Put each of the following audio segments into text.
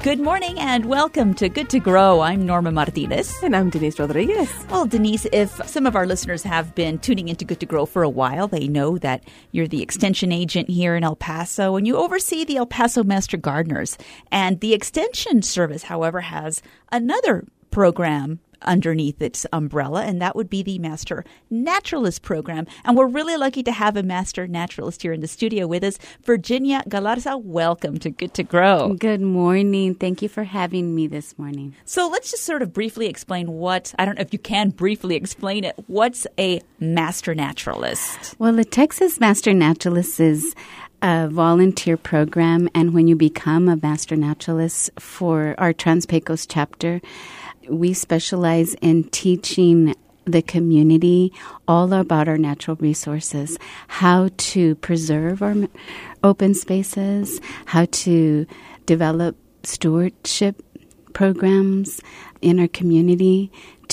Good morning and welcome to Good to Grow. I'm Norma Martinez. And I'm Denise Rodriguez. Well, Denise, if some of our listeners have been tuning into Good to Grow for a while, they know that you're the extension agent here in El Paso and you oversee the El Paso Master Gardeners. And the extension service, however, has another program underneath its umbrella, and that would be the Master Naturalist program. And we're really lucky to have a Master Naturalist here in the studio with us. Virginia Galarza, welcome to Good to Grow. Good morning. Thank you for having me this morning. So let's just sort of briefly explain I don't know if you can briefly explain it, what's a Master Naturalist? Well, the Texas Master Naturalist is a volunteer program, and when you become a Master Naturalist for our Trans Pecos chapter, we specialize in teaching the community all about our natural resources, how to preserve our open spaces, how to develop stewardship programs in our community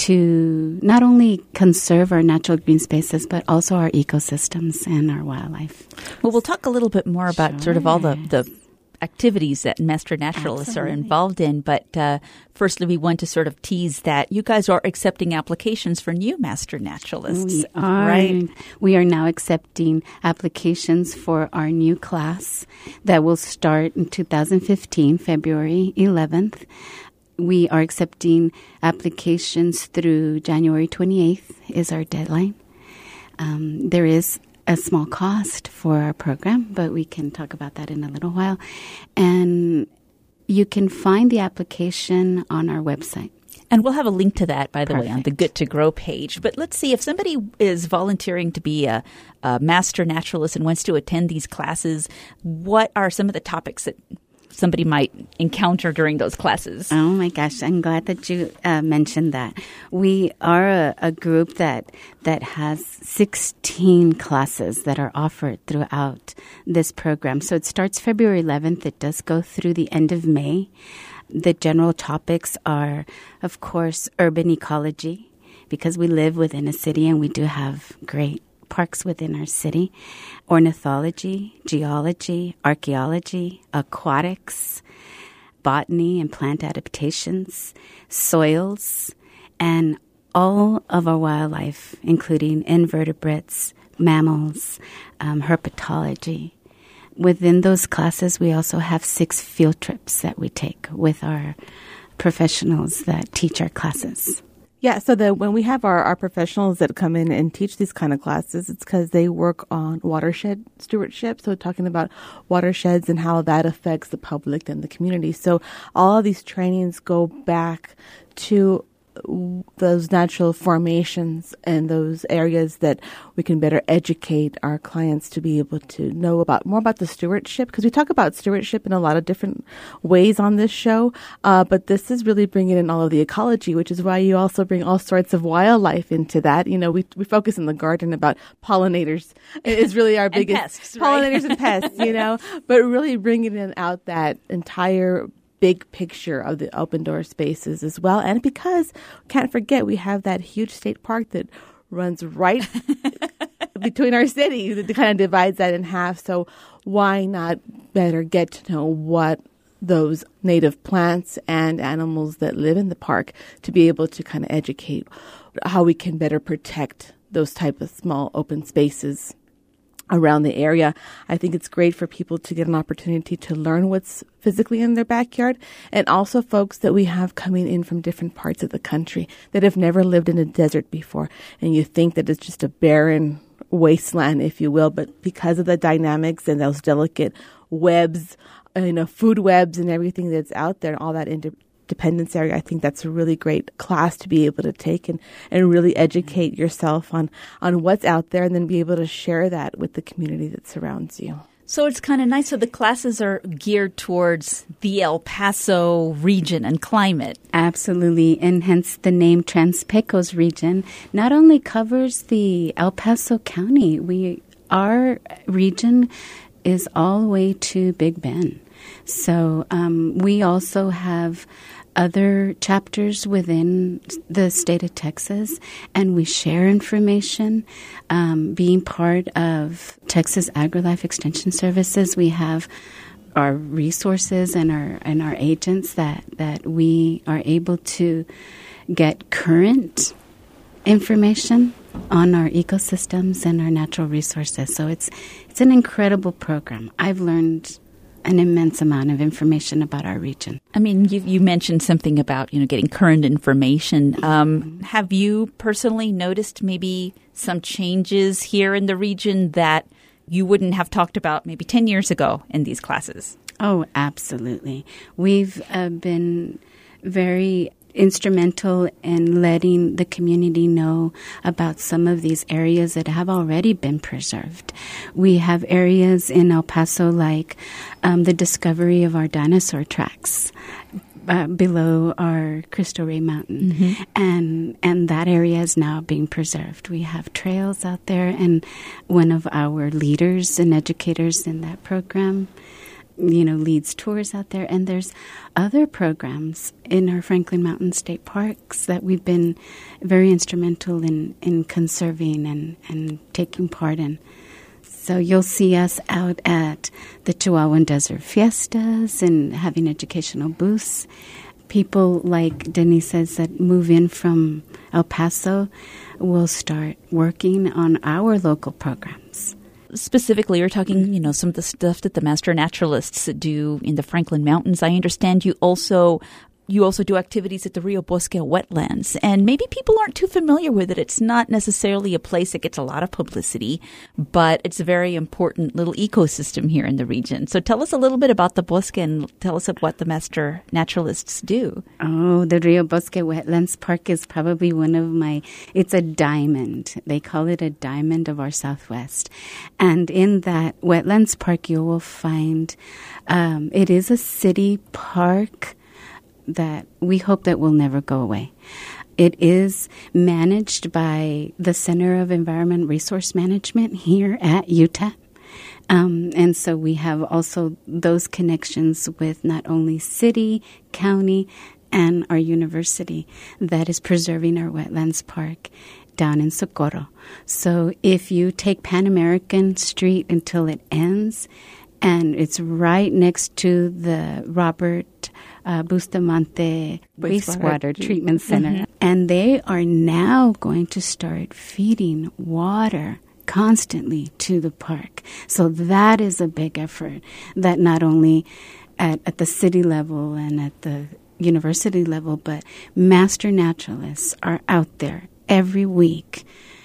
to not only conserve our natural green spaces, but also our ecosystems and our wildlife. Well, we'll talk a little bit more about sort of all the activities that Master Naturalists are involved in. But firstly, we want to sort of tease that you guys are accepting applications for new Master Naturalists. We are. Right? We are now accepting applications for our new class that will start in 2015, February 11th. We are accepting applications through January 28th is our deadline. There is a small cost for our program, but we can talk about that in a little while. And you can find the application on our website. And we'll have a link to that, by the Perfect. way, on the Good to Grow page. But let's see, if somebody is volunteering to be a Master Naturalist and wants to attend these classes, what are some of the topics that somebody might encounter during those classes? Oh my gosh, I'm glad that you mentioned that. We are a group that has 16 classes that are offered throughout this program. So it starts February 11th. It does go through the end of May. The general topics are, of course, urban ecology, because we live within a city and we do have great parks within our city, ornithology, geology, archaeology, aquatics, botany and plant adaptations, soils, and all of our wildlife, including invertebrates, mammals, herpetology. Within those classes, we also have 6 field trips that we take with our professionals that teach our classes. Yeah, so when we have our professionals that come in and teach these kind of classes, it's because they work on watershed stewardship. So talking about watersheds and how that affects the public and the community. So all of these trainings go back to those natural formations and those areas that we can better educate our clients to be able to know more about the stewardship, because we talk about stewardship in a lot of different ways on this show, but this is really bringing in all of the ecology, which is why you also bring all sorts of wildlife into that. You know, we focus in the garden about pollinators. It's really our biggest pests, pollinators right? and pests, you know, but really bringing in out that entire big picture of the open door spaces as well. And because, can't forget, we have that huge state park that runs right between our cities. It kind of divides that in half. So why not better get to know what those native plants and animals that live in the park to be able to kind of educate how we can better protect those type of small open spaces around the area. I think it's great for people to get an opportunity to learn what's physically in their backyard, and also folks that we have coming in from different parts of the country that have never lived in a desert before. And you think that it's just a barren wasteland, if you will, but because of the dynamics and those delicate webs, food webs and everything that's out there, all that Independence area, I think that's a really great class to be able to take and really educate yourself on what's out there, and then be able to share that with the community that surrounds you. So it's kind of nice. So the classes are geared towards the El Paso region and climate. Absolutely, and hence the name Trans Pecos region not only covers the El Paso County, our region is all the way to Big Bend. So we also have other chapters within the state of Texas, and we share information. Being part of Texas AgriLife Extension Services, we have our resources and our agents that we are able to get current information on our ecosystems and our natural resources. So it's an incredible program. I've learned an immense amount of information about our region. I mean, you mentioned something about, getting current information. Have you personally noticed maybe some changes here in the region that you wouldn't have talked about maybe 10 years ago in these classes? Oh, absolutely. We've been very instrumental in letting the community know about some of these areas that have already been preserved. We have areas in El Paso like the discovery of our dinosaur tracks below our Cristo Rey Mountain. Mm-hmm. And that area is now being preserved. We have trails out there, and one of our leaders and educators in that program leads tours out there. And there's other programs in our Franklin Mountain State Parks that we've been very instrumental in conserving and taking part in. So you'll see us out at the Chihuahuan Desert Fiestas and having educational booths. People like Denise says that move in from El Paso will start working on our local programs. Specifically, you're talking, some of the stuff that the master naturalists do in the Franklin Mountains. I understand you also do activities at the Rio Bosque wetlands, and maybe people aren't too familiar with it. It's not necessarily a place that gets a lot of publicity, but it's a very important little ecosystem here in the region. So tell us a little bit about the Bosque and tell us what the master naturalists do. Oh, the Rio Bosque Wetlands Park is probably it's a diamond. They call it a diamond of our Southwest. And in that wetlands park, you will find it is a city park that we hope that will never go away. It is managed by the Center of Environment Resource Management here at UTEP. And so we have also those connections with not only city, county, and our university that is preserving our wetlands park down in Socorro. So if you take Pan American Street until it ends, and it's right next to the Robert Bustamante Wastewater Treatment Center. Mm-hmm. And they are now going to start feeding water constantly to the park. So that is a big effort that not only at the city level and at the university level, but master naturalists are out there every week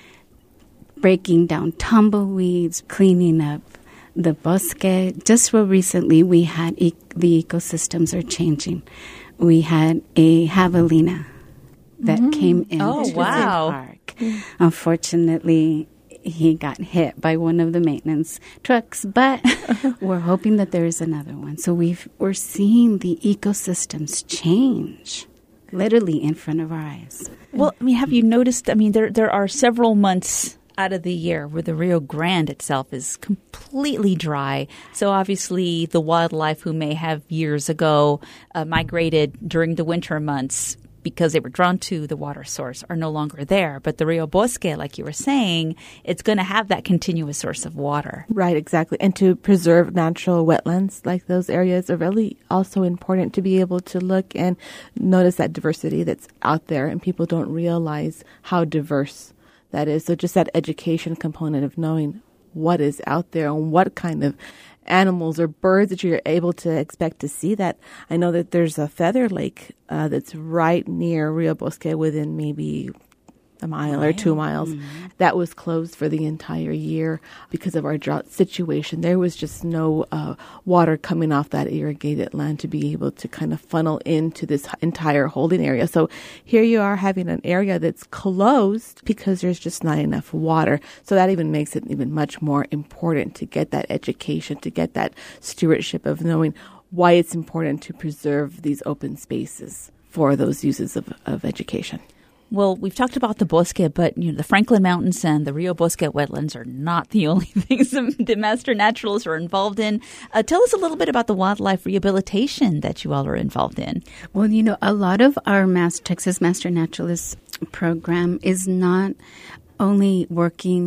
breaking down tumbleweeds, cleaning up the bosque. Just real recently, we had the ecosystems are changing. We had a javelina that came into the park. Unfortunately, he got hit by one of the maintenance trucks, but we're hoping that there is another one. So we're seeing the ecosystems change literally in front of our eyes. Well, have you noticed, there are several months out of the year where the Rio Grande itself is completely dry. So obviously the wildlife who may have years ago migrated during the winter months because they were drawn to the water source are no longer there. But the Rio Bosque, like you were saying, it's going to have that continuous source of water. Right, exactly. And to preserve natural wetlands like those areas are really also important to be able to look and notice that diversity that's out there, and people don't realize how diverse that is. So just that education component of knowing what is out there and what kind of animals or birds that you're able to expect to see. That I know that there's a feather lake that's right near Rio Bosque within maybe a mile or 2 miles. Mm-hmm. That was closed for the entire year because of our drought situation. There was just no water coming off that irrigated land to be able to kind of funnel into this entire holding area. So here you are having an area that's closed because there's just not enough water. So that even makes it even much more important to get that education, to get that stewardship of knowing why it's important to preserve these open spaces for those uses of education. Well, we've talked about the Bosque, but the Franklin Mountains and the Rio Bosque wetlands are not the only things the master naturalists are involved in. Tell us a little bit about the wildlife rehabilitation that you all are involved in. Well, a lot of our Texas Master Naturalist program is not only working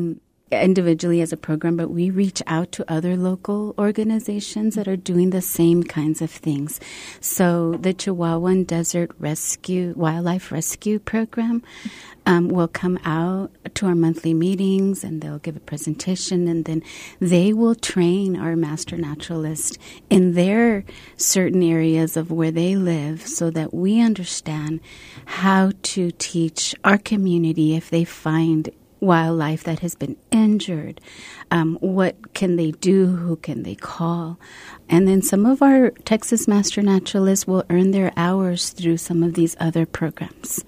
individually as a program, but we reach out to other local organizations that are doing the same kinds of things. So the Chihuahuan Desert Wildlife Rescue Program will come out to our monthly meetings, and they'll give a presentation, and then they will train our master naturalists in their certain areas of where they live so that we understand how to teach our community if they find wildlife that has been injured. What can they do? Who can they call? And then some of our Texas Master Naturalists will earn their hours through some of these other programs.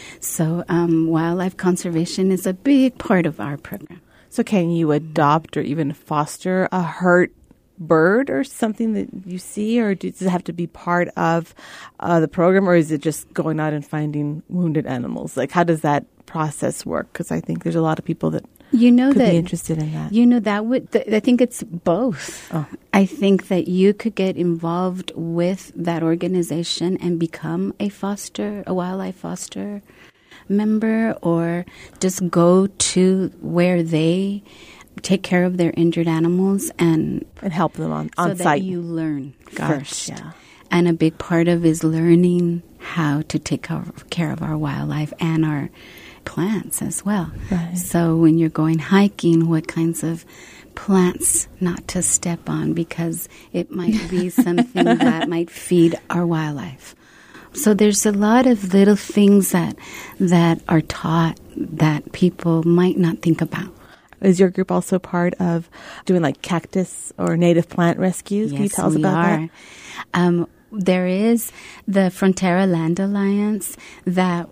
So wildlife conservation is a big part of our program. So can you adopt or even foster a hurt bird or something that you see, or does it have to be part of the program, or is it just going out and finding wounded animals? Like, how does that process work? Because I think there's a lot of people that could be interested in that. I think it's both. Oh. I think that you could get involved with that organization and become a wildlife foster member, or just go to where they take care of their injured animals and help them on so site. That you learn first. Yeah. And a big part of is learning how to take care of our wildlife and our plants as well. Right. So when you're going hiking, what kinds of plants not to step on, because it might be something that might feed our wildlife. So there's a lot of little things that are taught that people might not think about. Is your group also part of doing like cactus or native plant rescues? Yes, Can you tell us about that? There is the Frontera Land Alliance that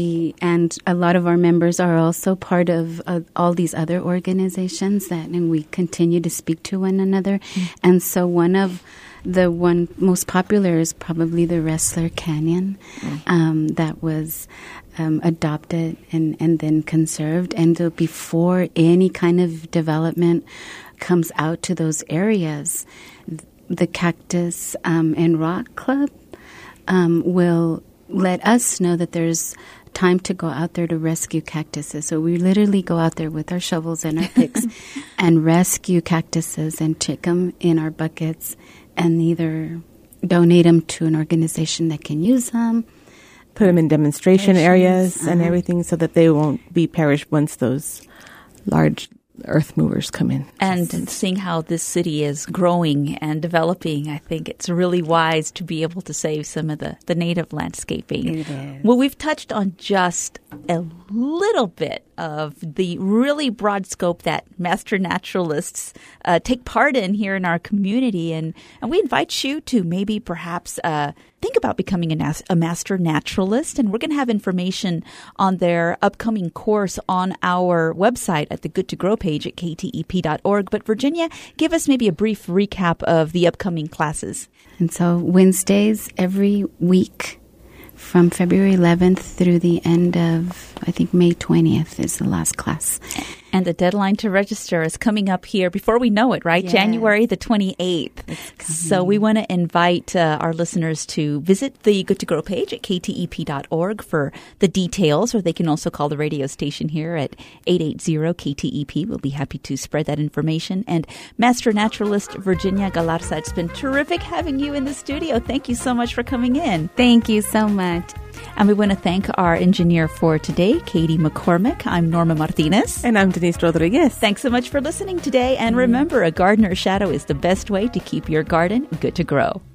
and a lot of our members are also part of all these other organizations and we continue to speak to one another. Mm-hmm. And so one most popular is probably the Wrestler Canyon, that was adopted and then conserved. And before any kind of development comes out to those areas, the Cactus and Rock Club will let us know that there's time to go out there to rescue cactuses. So we literally go out there with our shovels and our picks and rescue cactuses and check them in our buckets and either donate them to an organization that can use them. Put them in demonstration areas and everything so that they won't be perished once those large earth movers come in. And seeing how this city is growing and developing, I think it's really wise to be able to save some of the native landscaping. It is. Well, we've touched on just a little bit of the really broad scope that master naturalists take part in here in our community. And we invite you to maybe perhaps think about becoming a master naturalist. And we're going to have information on their upcoming course on our website at the Good to Grow page at ktep.org. But Virginia, give us maybe a brief recap of the upcoming classes. And so Wednesdays every week from February 11th through the end of, I think, May 20th is the last class. And the deadline to register is coming up here before we know it, right? Yes. January the 28th. So we want to invite our listeners to visit the Good to Grow page at ktep.org for the details, or they can also call the radio station here at 880-KTEP. We'll be happy to spread that information. And Master Naturalist Virginia Galarza, it's been terrific having you in the studio. Thank you so much for coming in. Thank you so much. And we want to thank our engineer for today, Katie McCormick. I'm Norma Martinez. And I'm Denise Rodriguez. Thanks so much for listening today. And remember, a gardener's shadow is the best way to keep your garden good to grow.